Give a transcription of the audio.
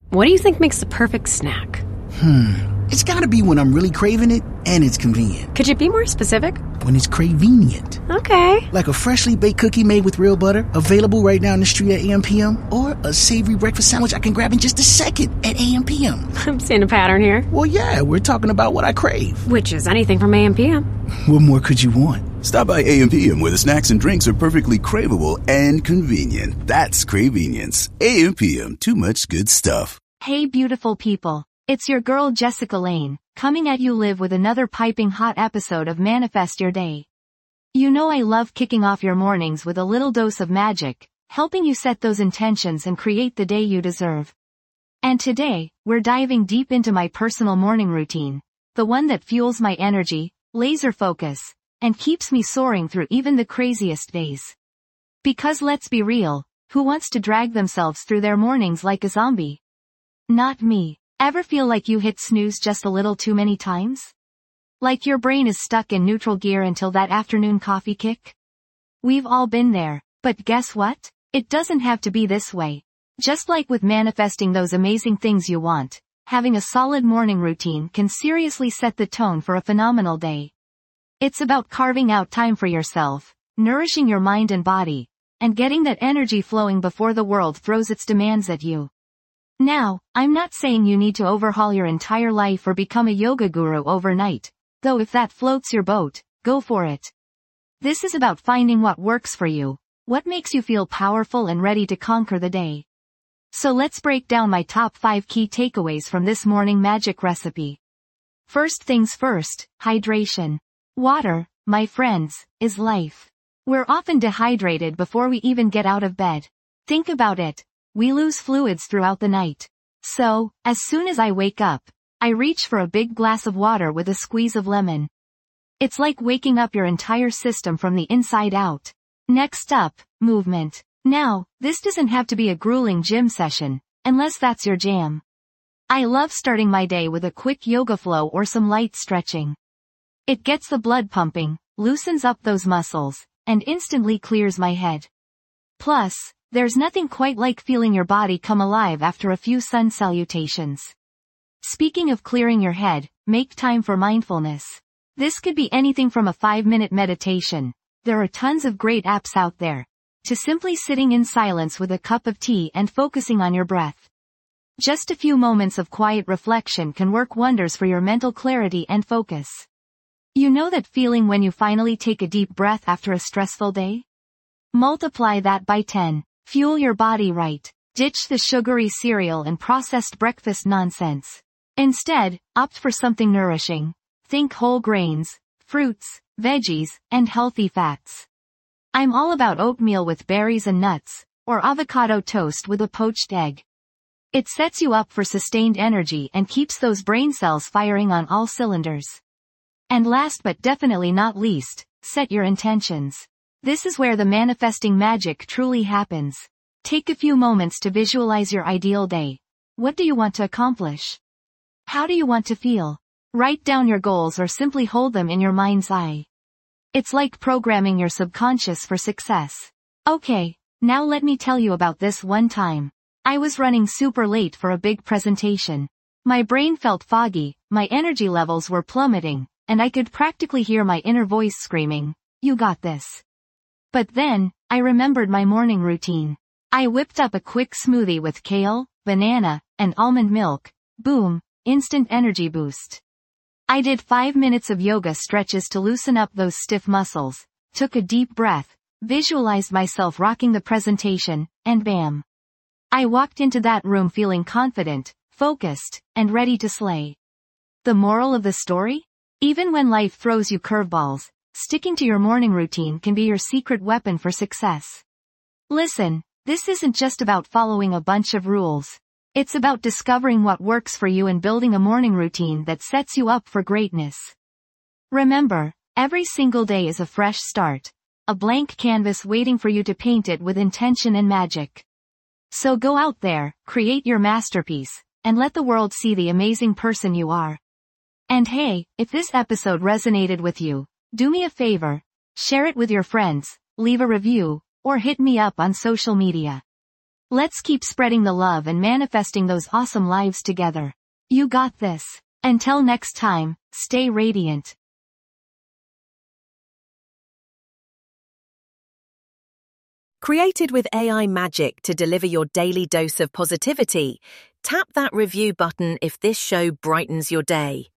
What do you think makes the perfect snack? It's gotta be when I'm really craving it and it's convenient. Could you be more specific? When it's cravenient. Okay. Like a freshly baked cookie made with real butter, available right now in the street at AM/PM, or a savory breakfast sandwich I can grab in just a second at AM/PM. I'm seeing a pattern here. Well, yeah, we're talking about what I crave. Which is anything from AM/PM. What more could you want? Stop by AM/PM where the snacks and drinks are perfectly craveable and convenient. That's Cravenience. AM/PM, too much good stuff. Hey beautiful people. It's your girl Jessica Lane, coming at you live with another piping hot episode of Manifest Your Day. You know I love kicking off your mornings with a little dose of magic, helping you set those intentions and create the day you deserve. And today, we're diving deep into my personal morning routine, the one that fuels my energy, laser focus, and keeps me soaring through even the craziest days. Because let's be real, who wants to drag themselves through their mornings like a zombie? Not me. Ever feel like you hit snooze just a little too many times? Like your brain is stuck in neutral gear until that afternoon coffee kick? We've all been there, but guess what? It doesn't have to be this way. Just like with manifesting those amazing things you want, having a solid morning routine can seriously set the tone for a phenomenal day. It's about carving out time for yourself, nourishing your mind and body, and getting that energy flowing before the world throws its demands at you. Now, I'm not saying you need to overhaul your entire life or become a yoga guru overnight, though if that floats your boat, go for it. This is about finding what works for you, what makes you feel powerful and ready to conquer the day. So let's break down my top 5 key takeaways from this morning magic recipe. First things first, hydration. Water, my friends, is life. We're often dehydrated before we even get out of bed. Think about it. We lose fluids throughout the night. So, as soon as I wake up, I reach for a big glass of water with a squeeze of lemon. It's like waking up your entire system from the inside out. Next up, movement. Now, this doesn't have to be a grueling gym session, unless that's your jam. I love starting my day with a quick yoga flow or some light stretching. It gets the blood pumping, loosens up those muscles, and instantly clears my head. Plus, there's nothing quite like feeling your body come alive after a few sun salutations. Speaking of clearing your head, make time for mindfulness. This could be anything from a 5-minute meditation, there are tons of great apps out there, to simply sitting in silence with a cup of tea and focusing on your breath. Just a few moments of quiet reflection can work wonders for your mental clarity and focus. You know that feeling when you finally take a deep breath after a stressful day? Multiply that by 10. Fuel your body right. Ditch the sugary cereal and processed breakfast nonsense. Instead, opt for something nourishing. Think whole grains, fruits, veggies, and healthy fats. I'm all about oatmeal with berries and nuts, or avocado toast with a poached egg. It sets you up for sustained energy and keeps those brain cells firing on all cylinders. And last but definitely not least, set your intentions. This is where the manifesting magic truly happens. Take a few moments to visualize your ideal day. What do you want to accomplish? How do you want to feel? Write down your goals or simply hold them in your mind's eye. It's like programming your subconscious for success. Okay, now let me tell you about this one time. I was running super late for a big presentation. My brain felt foggy, my energy levels were plummeting, and I could practically hear my inner voice screaming, "You got this." But then, I remembered my morning routine. I whipped up a quick smoothie with kale, banana, and almond milk. Boom, instant energy boost. I did 5 minutes of yoga stretches to loosen up those stiff muscles, took a deep breath, visualized myself rocking the presentation, and bam. I walked into that room feeling confident, focused, and ready to slay. The moral of the story? Even when life throws you curveballs, sticking to your morning routine can be your secret weapon for success. Listen, this isn't just about following a bunch of rules. It's about discovering what works for you and building a morning routine that sets you up for greatness. Remember, every single day is a fresh start, a blank canvas waiting for you to paint it with intention and magic. So go out there, create your masterpiece, and let the world see the amazing person you are. And hey, if this episode resonated with you, do me a favor, share it with your friends, leave a review, or hit me up on social media. Let's keep spreading the love and manifesting those awesome lives together. You got this. Until next time, stay radiant. Created with AI magic to deliver your daily dose of positivity, tap that review button if this show brightens your day.